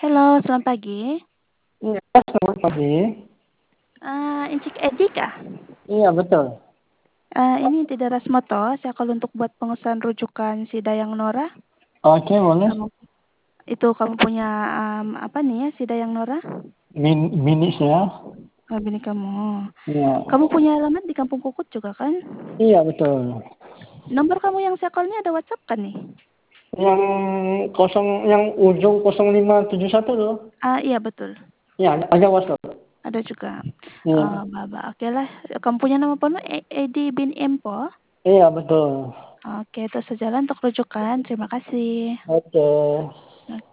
Halo, selamat pagi. Iya, selamat pagi. Incik Edi kah? Iya, betul. Ini tidak Rasmoto, saya call untuk buat pengurusan rujukan si Dayang Nora. Oke, boleh. Kamu punya apa nih ya si Dayang Nora? Mini saya. Oh, bini kamu. Iya. Kamu punya alamat di Kampung Kukut juga kan? Iya, betul. Nomor kamu yang saya call-nya ada WhatsApp kan nih? Yang ujung 0571 loh. Iya betul. Iya, ada WhatsApp. Ada juga. Iya. Oke lah. Kamu punya nama penuh Edi bin Empo? Iya, betul. Oke, itu sejalan untuk rujukan. Terima kasih. Oke.